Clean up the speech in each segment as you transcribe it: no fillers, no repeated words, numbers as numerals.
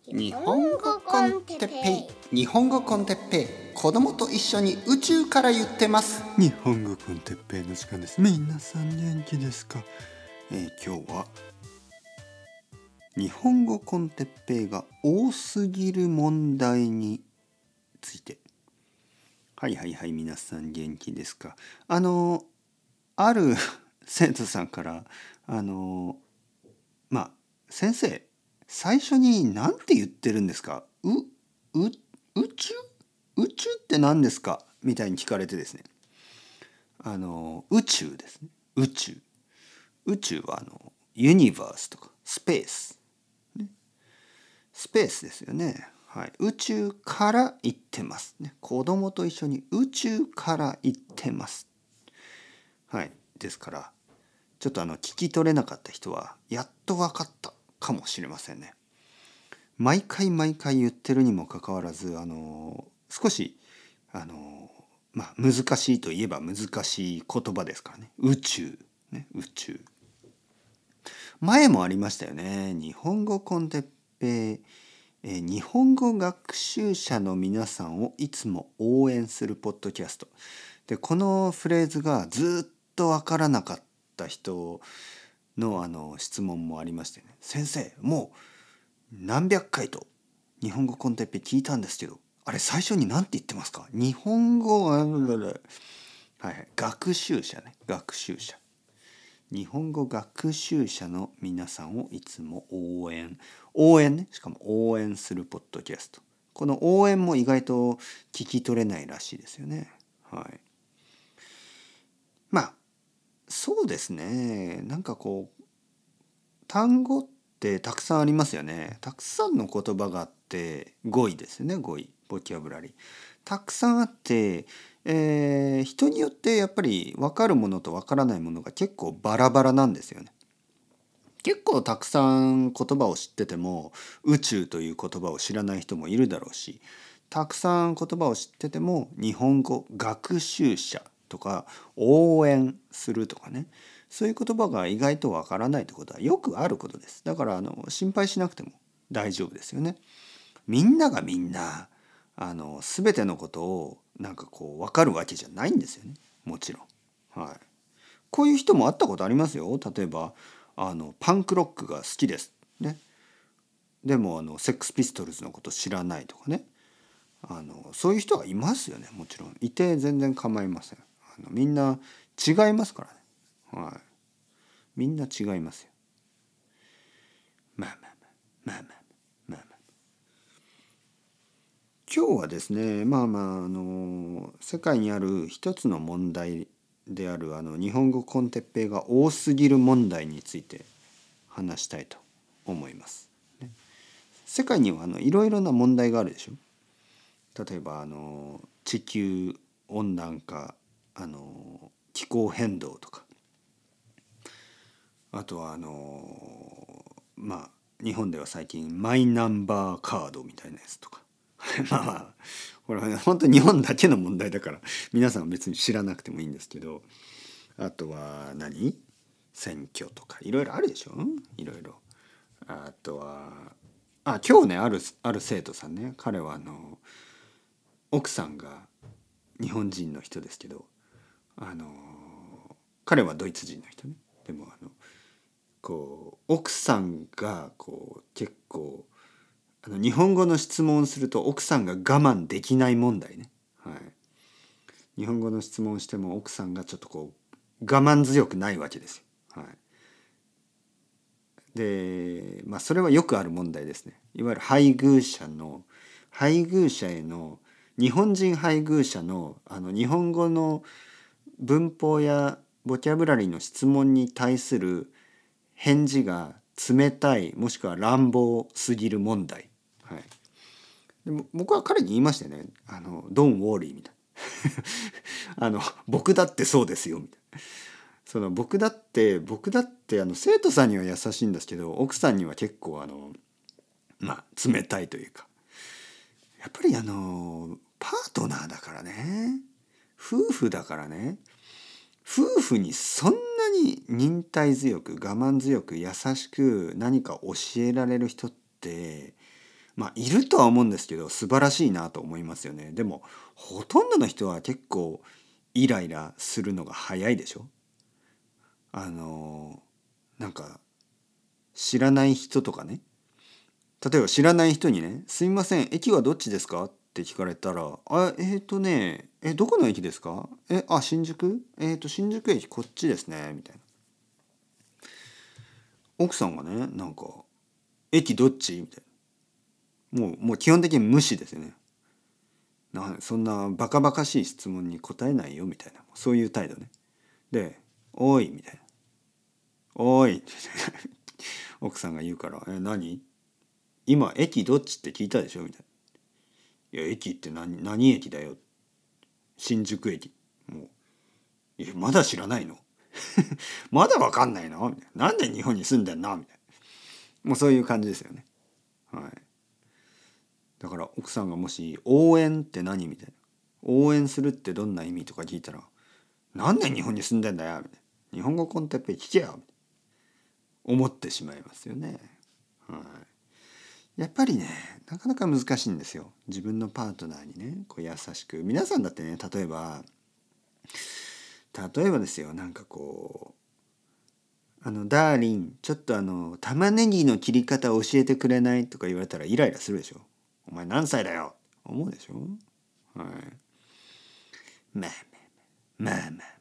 日本語コンテッペイ、日本語コンテッペイ、子供と一緒に宇宙から言ってます。 日本語コンテッペイの時間です。皆さん元気ですか？今日は日本語コンテッペイが多すぎる問題について。はい皆さん元気ですか？ある生徒さんから先生最初に何て言ってるんですか？宇宙って何ですか？みたいに聞かれてですね、宇宙ですね。宇宙はユニバースとかスペース、ね、スペースですよね。はい、宇宙から行ってますね。子供と一緒に宇宙から行ってます。はい、ですからちょっと聞き取れなかった人はやっと分かったかもしれませんね。毎回言ってるにもかかわらず少し難しいといえば難しい言葉ですからね。宇宙ね、宇宙。前もありましたよね。日本語コンテッペイ、日本語学習者の皆さんをいつも応援するポッドキャストで、このフレーズがずっとわからなかった人の質問もありましてね。先生、もう何百回と日本語コンテッペイ聞いたんですけど、あれ最初に何て言ってますか？日本語学習者ね、学習者。日本語学習者の皆さんをいつも応援ね、しかも応援するポッドキャスト。この応援も意外と聞き取れないらしいですよね。はい。そうですね。なんか単語ってたくさんありますよね。たくさんの言葉があって語彙ですよね。語彙、ボキャブラリー。たくさんあって、人によってやっぱり分かるものと分からないものが結構バラバラなんですよね。結構たくさん言葉を知ってても宇宙という言葉を知らない人もいるだろうし、たくさん言葉を知ってても日本語学習者とか応援するとかね、そういう言葉が意外とわからないってことはよくあることです。だから心配しなくても大丈夫ですよね。みんながみんな全てのことを分かるわけじゃないんですよね。もちろん。はい。こういう人も会ったことありますよ。例えばパンクロックが好きですね。でもセックスピストルズのこと知らないとかね。そういう人がいますよね。もちろんいて全然構いません。みんな違いますからね。はい。みんな違いますよ。まあ今日はですね、世界にある一つの問題である日本語コンテッペイが多すぎる問題について話したいと思います。世界にはいろいろな問題があるでしょ。例えば地球温暖化、気候変動とか、あとは日本では最近マイナンバーカードみたいなやつとかこれはね本当に日本だけの問題だから皆さんは別に知らなくてもいいんですけど、あとは選挙とかいろいろあるでしょ。いろいろ。あとは今日ね、ある生徒さんね、彼は奥さんが日本人の人ですけど、彼はドイツ人の人ね。でも奥さんが結構日本語の質問をすると奥さんが我慢できない問題ね。はい。日本語の質問をしても奥さんがちょっと我慢強くないわけですよ。はい。で、それはよくある問題ですね。いわゆる配偶者への日本人配偶者の日本語の文法やボキャブラリーの質問に対する返事が冷たい、もしくは乱暴すぎる問題。はい。でも僕は彼に言いましたよね。Don't worry みたいな。僕だってそうですよみたいな。僕だって生徒さんには優しいんですけど、奥さんには結構冷たいというか、やっぱりパートナーだからね、夫婦だからね、夫婦にそんなに忍耐強く我慢強く優しく何か教えられる人っているとは思うんですけど素晴らしいなと思いますよね。でもほとんどの人は結構イライラするのが早いでしょ。なんか知らない人とかね、例えば知らない人にね「すみません駅はどっちですか?」って聞かれたら「あどこの駅ですか？新宿？新宿駅こっちですね」みたいな。奥さんがねなんか「駅どっち？」みたいな。もう基本的に無視ですよね。そんなバカバカしい質問に答えないよみたいな、そういう態度ね。で「おい」みたいな「おい」って奥さんが言うから何今駅どっちって聞いたでしょみたいな。いや駅って何駅だよ。新宿駅。もうまだ知らないのまだわかんないのみたいな。なんで日本に住んでんのみたいな。もうそういう感じですよね。はい。だから奥さんがもし応援って何みたいな。応援するってどんな意味とか聞いたらなんで日本に住んでんだよみたいな。日本語コンテッペイ聞けよみたいな思ってしまいますよね。はい。やっぱりねなかなか難しいんですよ。自分のパートナーにねこう優しく。皆さんだってね例えばですよ、なんかこうダーリンちょっと玉ねぎの切り方教えてくれないとか言われたらイライラするでしょ。お前何歳だよ思うでしょ。はい。まあまあまあまあ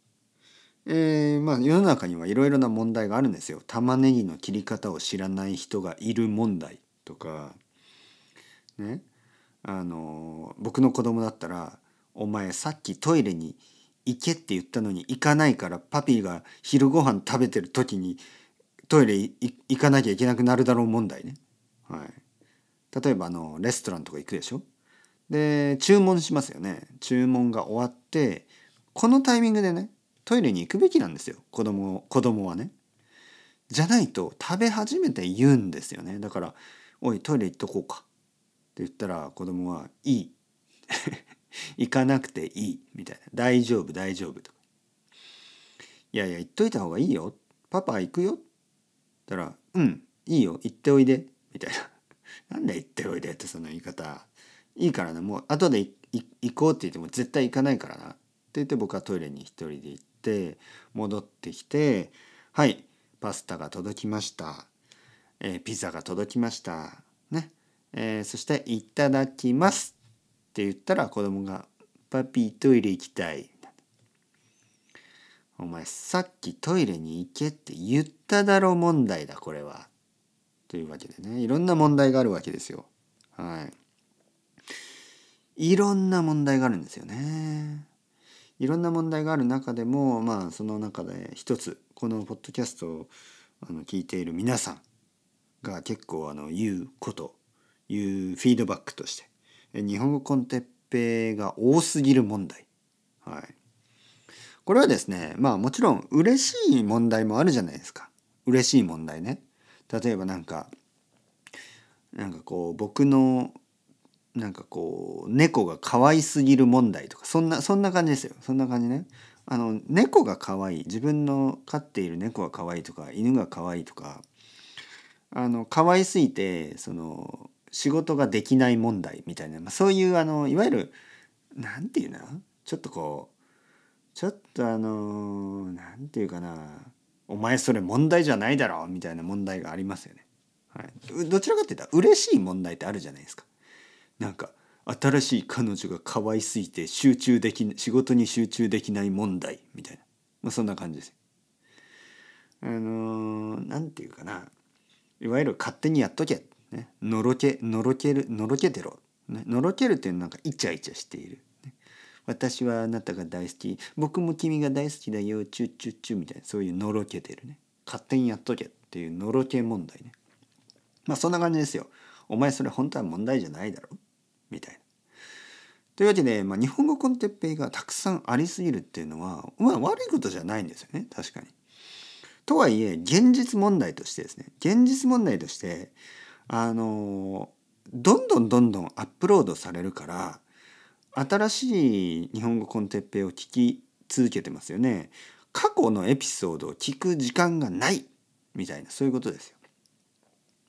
世の中にはいろいろな問題があるんですよ。玉ねぎの切り方を知らない人がいる問題とかね。僕の子供だったら「お前さっきトイレに行けって言ったのに行かないからパピーが昼ご飯食べてる時にトイレ行かなきゃいけなくなるだろう問題ね。はい。例えばレストランとか行くでしょ。で注文しますよね。注文が終わってこのタイミングでねトイレに行くべきなんですよ。子供はね。じゃないと食べ始めて言うんですよね。だから「おいトイレ行っとこうか」って言ったら子供は「いい」行かなくていいみたいな「大丈夫大丈夫」とか「いやいや行っといた方がいいよパパ行くよ」って言ったら「うんいいよ行っておいで」みたいななんで行っておいでってその言い方いいからなもう後で行こうって言っても絶対行かないからなって言って僕はトイレに一人で行って戻ってきてはいパスタが届きました、ピザが届きましたね、そしていただきますって言ったら子供がパピートイレ行きたいお前さっきトイレに行けって言っただろ問題だこれはというわけでねいろんな問題があるわけですよ。はいいろんな問題があるんですよね。いろんな問題がある中でもその中で一つこのポッドキャストを聞いている皆さんが結構言うこと言うフィードバックとして日本語コンテッペが多すぎる問題。はい。これはですねもちろん嬉しい問題もあるじゃないですか。嬉しい問題ね。例えばなんかこう僕の猫が可愛すぎる問題とかそんな感じですよ。そんな感じね。猫が可愛い自分の飼っている猫が可愛いとか犬が可愛いとか可愛すぎて仕事ができない問題みたいな、そういういわゆるなんていうのちょっとなんていうかなお前それ問題じゃないだろみたいな問題がありますよね。はい、どちらかって言ったら嬉しい問題ってあるじゃないですか。なんか新しい彼女が可愛すぎて仕事に集中できない問題みたいな、そんな感じです。なんていうかないわゆる勝手にやっとけ、ね、のろけてろ、ね、のろけるっていうのはイチャイチャしている、ね、私はあなたが大好き僕も君が大好きだよチュッチュッチュみたいなそういうのろけてるね勝手にやっとけっていうのろけ問題ね。そんな感じですよ。お前それ本当は問題じゃないだろみたいな。というわけで、日本語コンテッペイがたくさんありすぎるっていうのは、悪いことじゃないんですよね。確かに。とはいえ、現実問題としてですね、現実問題として、どんどんアップロードされるから、新しい日本語コンテッペイを聞き続けてますよね。過去のエピソードを聞く時間がないみたいな、そういうことですよ。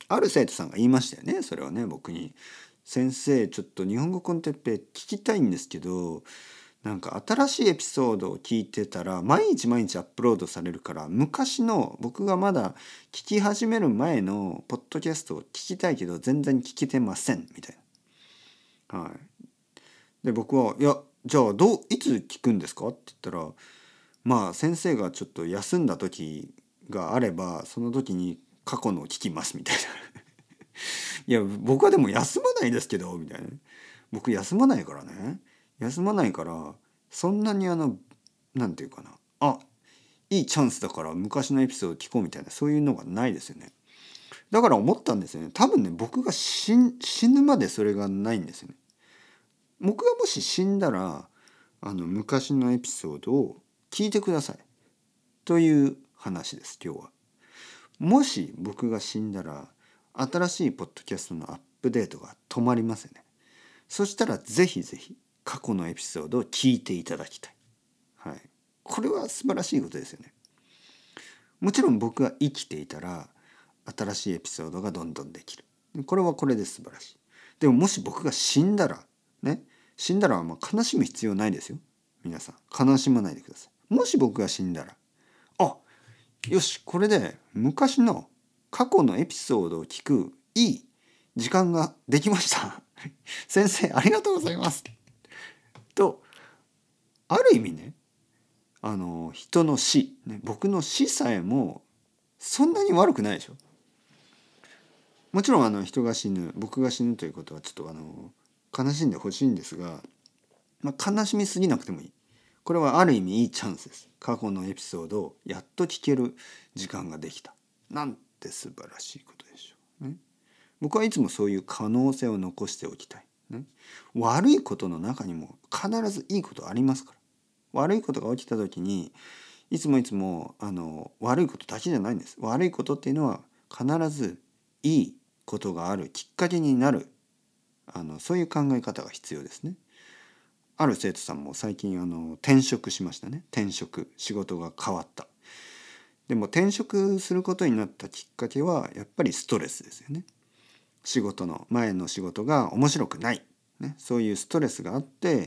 ある生徒さんが言いましたよね。それはね、僕に。先生、ちょっと日本語コンテッペ聞きたいんですけど、なんか新しいエピソードを聞いてたら毎日毎日アップロードされるから、昔の僕がまだ聞き始める前のポッドキャストを聞きたいけど全然聞けてませんみたいな。はい。で僕は「いや、じゃあいつ聞くんですか?」って言ったら、まあ先生がちょっと休んだ時があればその時に過去のを聞きますみたいな。いや僕はでも休まないですけどみたいな。僕休まないからね。休まないからそんなになんていうかな、いいチャンスだから昔のエピソード聞こうみたいな、そういうのがないですよね。だから思ったんですよね。多分ね、僕が死ぬまでそれがないんですよね。僕がもし死んだら昔のエピソードを聞いてくださいという話です今日は。もし僕が死んだら新しいポッドキャストのアップデートが止まりますよね。そしたらぜひぜひ過去のエピソードを聞いていただきたい。はい。これは素晴らしいことですよね。もちろん僕が生きていたら新しいエピソードがどんどんできる。これはこれで素晴らしい。でももし僕が死んだらね、死んだら悲しむ必要ないですよ。皆さん悲しまないでください。もし僕が死んだら、よし、これで昔の過去のエピソードを聞くいい時間ができました。先生ありがとうございます。とある意味ね、人の死、ね、僕の死さえもそんなに悪くないでしょ。もちろん人が死ぬ、僕が死ぬということはちょっと悲しんでほしいんですが、悲しみすぎなくてもいい。これはある意味いいチャンスです。過去のエピソードをやっと聞ける時間ができた。なんて素晴らしいことでしょう。ね、僕はいつもそういう可能性を残しておきたい。ね、悪いことの中にも必ずいいことありますから。悪いことが起きた時にいつも悪いことだけじゃないんです。悪いことっていうのは必ずいいことがあるきっかけになるそういう考え方が必要ですね。ある生徒さんも最近転職しましたね。仕事が変わった。でも転職することになったきっかけはやっぱりストレスですよね。前の仕事が面白くない、ね、そういうストレスがあって、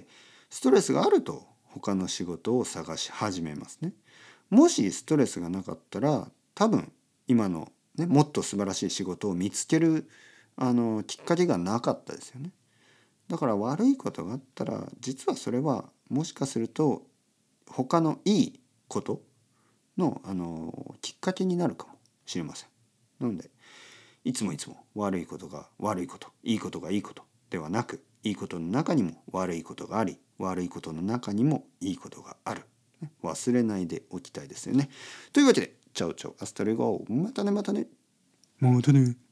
ストレスがあると他の仕事を探し始めますね。もしストレスがなかったら多分今の、ね、もっと素晴らしい仕事を見つけるきっかけがなかったですよね。だから悪いことがあったら実はそれはもしかすると他のいいことのきっかけになるかもしれません。なのでいつも悪いことが悪いこと、いいことがいいことではなく、いいことの中にも悪いことがあり、悪いことの中にもいいことがある。忘れないでおきたいですよね。というわけで、チャオチャオ、アスタレゴ、またね。またね。